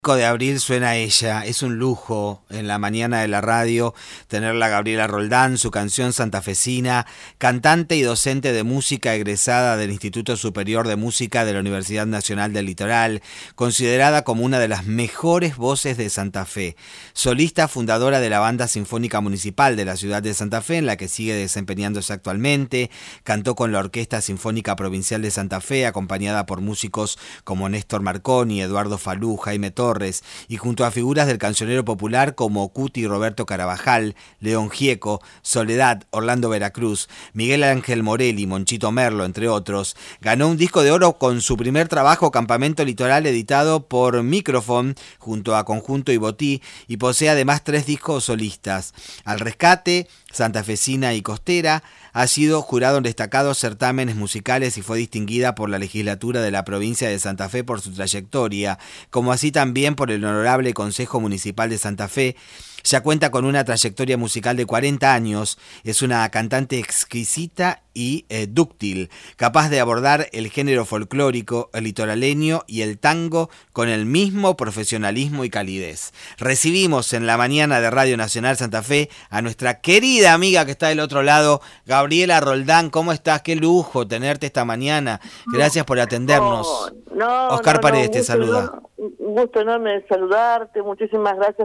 De abril suena ella, es un lujo en la mañana de la radio tenerla a Gabriela Roldán, su canción santafesina, cantante y docente de música egresada del Instituto Superior de Música de la Universidad Nacional del Litoral, considerada como una de las mejores voces de Santa Fe, solista fundadora de la Banda Sinfónica Municipal de la ciudad de Santa Fe, en la que sigue desempeñándose actualmente, cantó con la Orquesta Sinfónica Provincial de Santa Fe, acompañada por músicos como Néstor Marconi, Eduardo Falú, Jaime Torres, y junto a figuras del cancionero popular como Cuti Roberto Carabajal, León Gieco, Soledad, Orlando Veracruz, Miguel Ángel Morelli, Monchito Merlo, entre otros, ganó un disco de oro con su primer trabajo Campamento Litoral, editado por Microfon junto a Conjunto y Botí, y posee además 3 discos solistas: Al Rescate, Santafesina y Costera. Ha sido jurado en destacados certámenes musicales y fue distinguida por la legislatura de la provincia de Santa Fe por su trayectoria, como así también por el Honorable Consejo Municipal de Santa Fe. Ya cuenta con una trayectoria musical de 40 años, es una cantante exquisita y dúctil, capaz de abordar el género folclórico, el litoraleño y el tango con el mismo profesionalismo y calidez. Recibimos en la mañana de Radio Nacional Santa Fe a nuestra querida amiga que está del otro lado, Gabriela Roldán. ¿Cómo estás? Qué lujo tenerte esta mañana. Gracias por atendernos. Oscar Paredes te saluda. Un gusto enorme de saludarte. Muchísimas gracias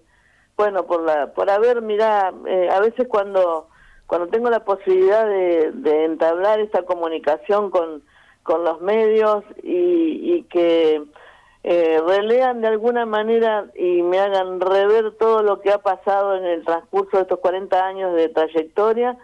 por haber, mirá, a veces cuando tengo la posibilidad de entablar esta comunicación con los medios y que relean de alguna manera y me hagan rever todo lo que ha pasado en el transcurso de estos 40 años de trayectoria,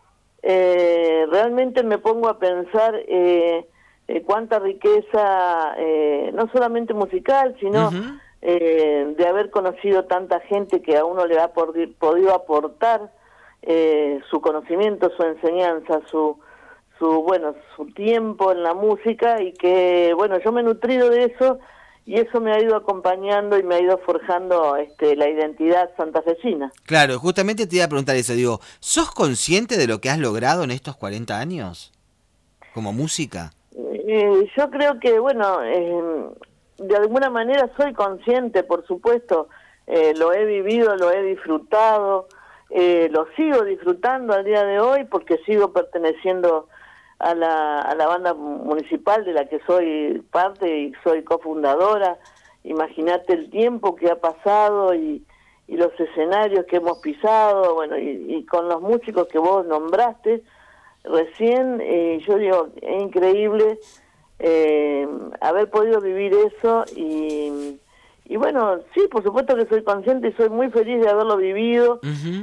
realmente me pongo a pensar cuánta riqueza, no solamente musical, sino de haber conocido tanta gente que a uno le ha podido aportar su conocimiento, su enseñanza, su tiempo en la música, y que, bueno, yo me he nutrido de eso, y eso me ha ido acompañando y me ha ido forjando la identidad santafesina. Claro, justamente te iba a preguntar eso, digo, ¿sos consciente de lo que has logrado en estos 40 años como música? Yo creo que, bueno, de alguna manera soy consciente, por supuesto, lo he vivido, lo he disfrutado, lo sigo disfrutando al día de hoy porque sigo perteneciendo a la banda municipal de la que soy parte y soy cofundadora. Imagínate el tiempo que ha pasado y los escenarios que hemos pisado, bueno, y con los músicos que vos nombraste recién, yo digo, es increíble haber podido vivir eso y bueno, sí, por supuesto que soy consciente y soy muy feliz de haberlo vivido.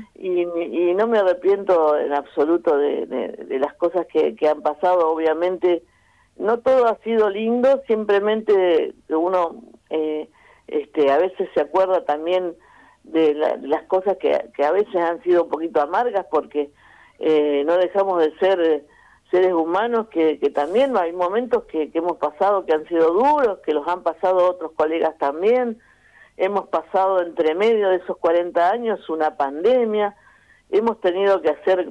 Y no me arrepiento en absoluto de las cosas que han pasado. Obviamente no todo ha sido lindo, simplemente uno a veces se acuerda también de las cosas que a veces han sido un poquito amargas, porque no dejamos de ser seres humanos que también hay momentos que hemos pasado que han sido duros, que los han pasado otros colegas también. Hemos pasado entre medio de esos 40 años una pandemia, hemos tenido que hacer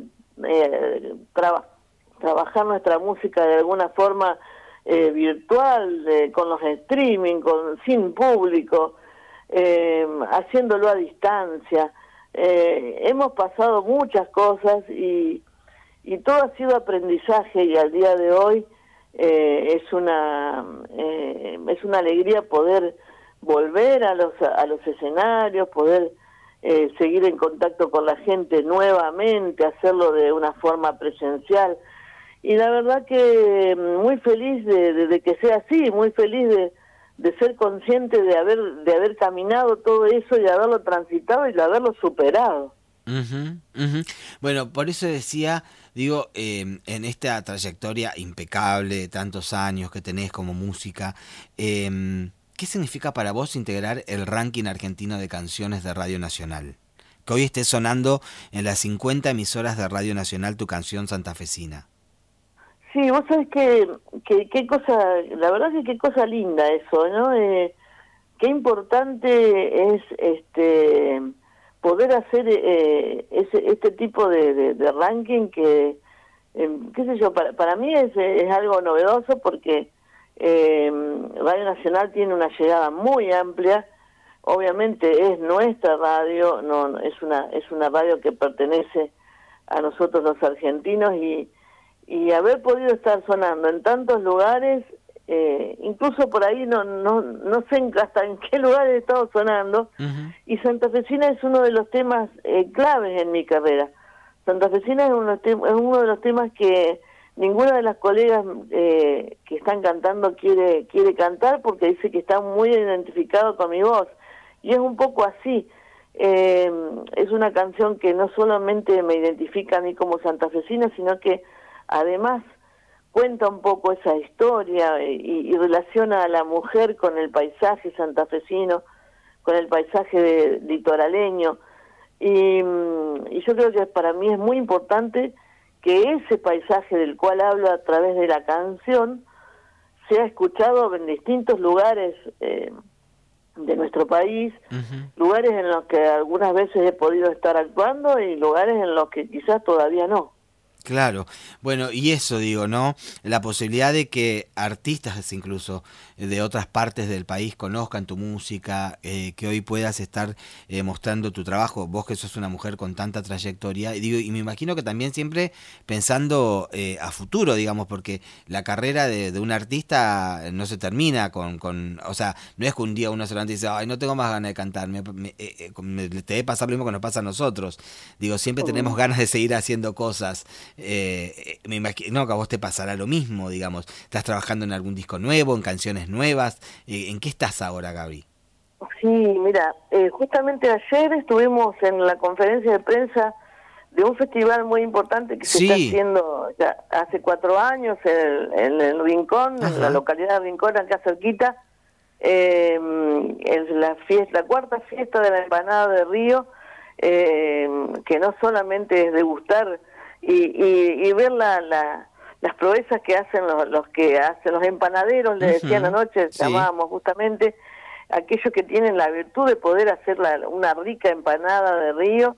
trabajar nuestra música de alguna forma virtual, con los streaming, sin público, haciéndolo a distancia. Hemos pasado muchas cosas y todo ha sido aprendizaje, y al día de hoy es una alegría poder volver a los escenarios, poder seguir en contacto con la gente nuevamente, hacerlo de una forma presencial. Y la verdad que muy feliz de que sea así, muy feliz de ser consciente de haber caminado todo eso y de haberlo transitado y de haberlo superado. Bueno, por eso decía, digo, en esta trayectoria impecable de tantos años que tenés como música, ¿qué significa para vos integrar el ranking argentino de canciones de Radio Nacional? Que hoy esté sonando en las 50 emisoras de Radio Nacional tu canción santafesina. Sí, vos sabés que qué cosa, la verdad que qué cosa linda eso, ¿no? Qué importante es poder hacer este tipo de ranking que, qué sé yo, para mí es algo novedoso, porque Radio Nacional tiene una llegada muy amplia. Obviamente es nuestra radio, no es una radio que pertenece a nosotros los argentinos, y haber podido estar sonando en tantos lugares, incluso por ahí no sé hasta en qué lugares he estado sonando. Uh-huh. Y Santafesina es uno de los temas claves en mi carrera. Santafesina es uno de los temas que ninguna de las colegas que están cantando quiere cantar, porque dice que está muy identificado con mi voz, y es un poco así. Es una canción que no solamente me identifica a mí como santafesina, sino que además cuenta un poco esa historia y relaciona a la mujer con el paisaje santafesino, con el paisaje litoraleño, y yo creo que para mí es muy importante que ese paisaje del cual hablo a través de la canción sea escuchado en distintos lugares de nuestro país, uh-huh. Lugares en los que algunas veces he podido estar actuando y lugares en los que quizás todavía no. Claro, bueno, y eso digo, ¿no? La posibilidad de que artistas incluso de otras partes del país conozcan tu música, que hoy puedas estar mostrando tu trabajo, vos que sos una mujer con tanta trayectoria, y me imagino que también siempre pensando a futuro, digamos, porque la carrera de un artista no se termina o sea, no es que un día uno se levanta y dice, ay, no tengo más ganas de cantar, te debe pasar lo mismo que nos pasa a nosotros, digo, siempre tenemos ganas de seguir haciendo cosas. Me imagino que a vos te pasará lo mismo, digamos. ¿Estás trabajando en algún disco nuevo, en canciones nuevas? ¿En qué estás ahora, Gaby? Sí, mira, justamente ayer estuvimos en la conferencia de prensa de un festival muy importante que se está haciendo ya hace 4 años en el Rincón, ajá, en la localidad de Rincón, acá cerquita. Es la 4ª fiesta de la empanada de Río, que no solamente es degustar y ver las proezas que hacen los que hacen los empanaderos, le decían anoche, llamábamos justamente aquellos que tienen la virtud de poder hacer una rica empanada de Río,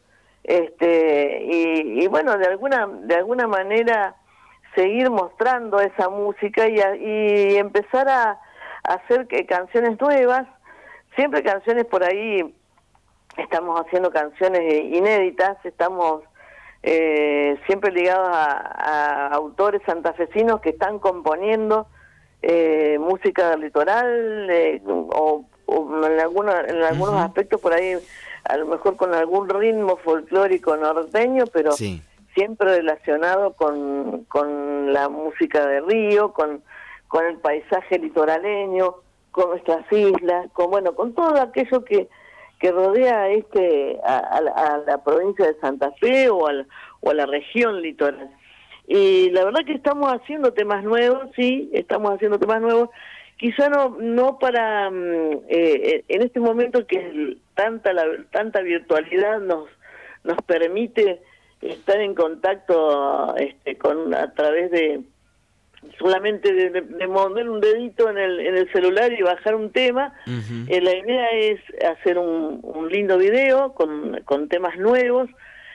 y bueno, de alguna manera seguir mostrando esa música y empezar a hacer canciones nuevas, siempre canciones por ahí. Estamos haciendo canciones inéditas, estamos siempre ligados a autores santafesinos que están componiendo música del litoral, o en algunos aspectos por ahí, a lo mejor con algún ritmo folclórico norteño, pero siempre relacionado con la música de Río, con el paisaje litoraleño, con nuestras islas, con todo aquello que rodea a la provincia de Santa Fe o a la región litoral. Y la verdad que estamos haciendo temas nuevos, quizá no para en este momento que tanta virtualidad nos permite estar en contacto a través de solamente de mover un dedito en el celular y bajar un tema. Uh-huh. La idea es hacer un lindo video con temas nuevos,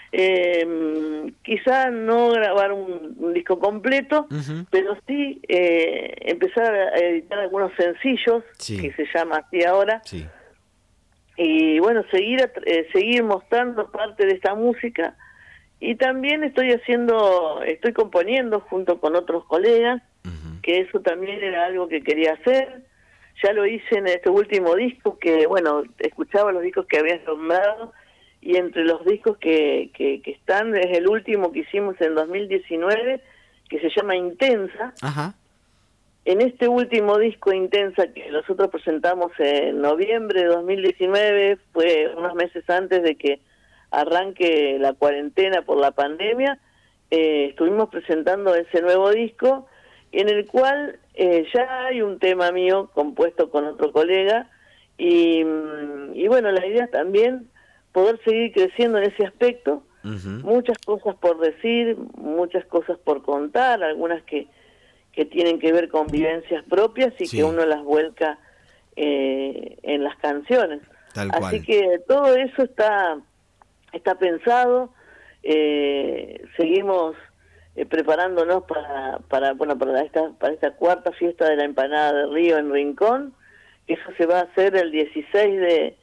quizá no grabar un disco completo, uh-huh, pero sí empezar a editar algunos sencillos, que se llama así ahora, y bueno, seguir mostrando parte de esta música. Y también estoy componiendo junto con otros colegas, uh-huh, que eso también era algo que quería hacer. Ya lo hice en este último disco, que bueno, escuchaba los discos que habías nombrado, y entre los discos que están, es el último que hicimos en 2019, que se llama Intensa. Uh-huh. En este último disco, Intensa, que nosotros presentamos en noviembre de 2019, fue unos meses antes de que arranque la cuarentena por la pandemia, estuvimos presentando ese nuevo disco, en el cual ya hay un tema mío compuesto con otro colega, y bueno, la idea es también poder seguir creciendo en ese aspecto. Uh-huh. Muchas cosas por decir, muchas cosas por contar, algunas que tienen que ver con vivencias propias y que uno las vuelca en las canciones. Tal cual. Así que todo eso está pensado. Seguimos preparándonos para esta cuarta fiesta de la empanada de Río en Rincón. Eso se va a hacer el 16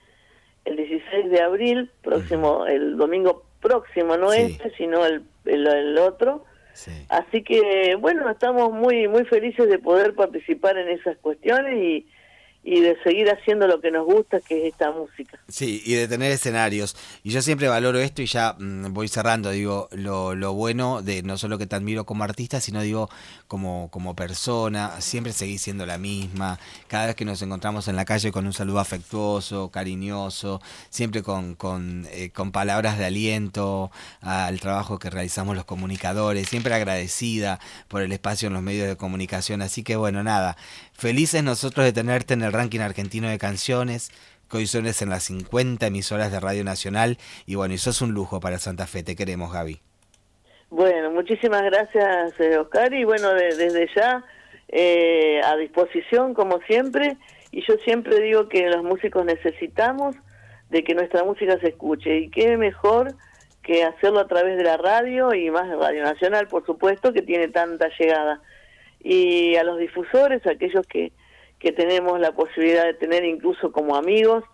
de abril, próximo, el domingo próximo, no sino el otro. Sí. Así que, bueno, estamos muy muy felices de poder participar en esas cuestiones y de seguir haciendo lo que nos gusta, que es esta música. Sí, y de tener escenarios. Y yo siempre valoro esto y ya voy cerrando, digo, lo bueno de no solo que te admiro como artista, sino digo como persona, siempre seguís siendo la misma. Cada vez que nos encontramos en la calle con un saludo afectuoso, cariñoso, siempre con palabras de aliento al trabajo que realizamos los comunicadores, siempre agradecida por el espacio en los medios de comunicación. Así que bueno, nada, felices nosotros de tenerte en el ranking argentino de canciones, que hoy sones en las 50 emisoras de Radio Nacional, y bueno, y sos un lujo para Santa Fe. Te queremos, Gaby. Bueno, muchísimas gracias, Oscar, y bueno, desde ya a disposición como siempre, y yo siempre digo que los músicos necesitamos de que nuestra música se escuche, y qué mejor que hacerlo a través de la radio, y más de Radio Nacional, por supuesto, que tiene tanta llegada. Y a los difusores, aquellos que tenemos la posibilidad de tener incluso como amigos,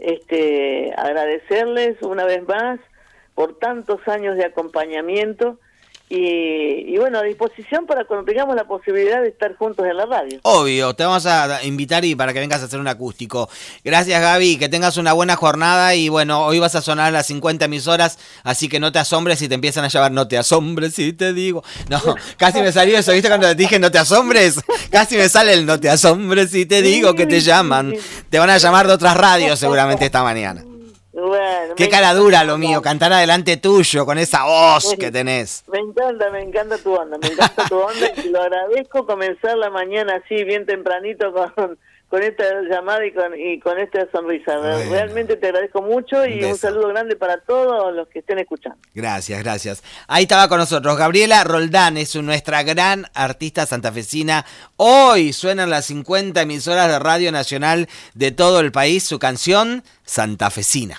agradecerles una vez más por tantos años de acompañamiento y bueno, a disposición para cuando tengamos la posibilidad de estar juntos en la radio. Obvio, te vamos a invitar y para que vengas a hacer un acústico. Gracias, Gaby, que tengas una buena jornada y bueno, hoy vas a sonar a las 50 emisoras, así que no te asombres si te empiezan a llamar, no te asombres si te digo. No, casi me salió eso, ¿viste? Cuando te dije no te asombres, casi me sale el no te asombres si te digo que te llaman. Te van a llamar de otras radios seguramente esta mañana. Bueno, qué cara dura lo mío, cantar adelante tuyo con esa voz que tenés. Me encanta tu onda, y lo agradezco comenzar la mañana así bien tempranito con esta llamada y con esta sonrisa. Bueno. Realmente te agradezco mucho y un saludo grande para todos los que estén escuchando. Gracias. Ahí estaba con nosotros Gabriela Roldán, es nuestra gran artista santafesina. Hoy suenan las 50 emisoras de Radio Nacional de todo el país su canción Santafesina.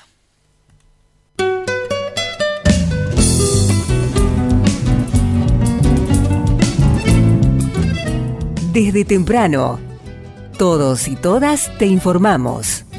Desde temprano, todos y todas te informamos.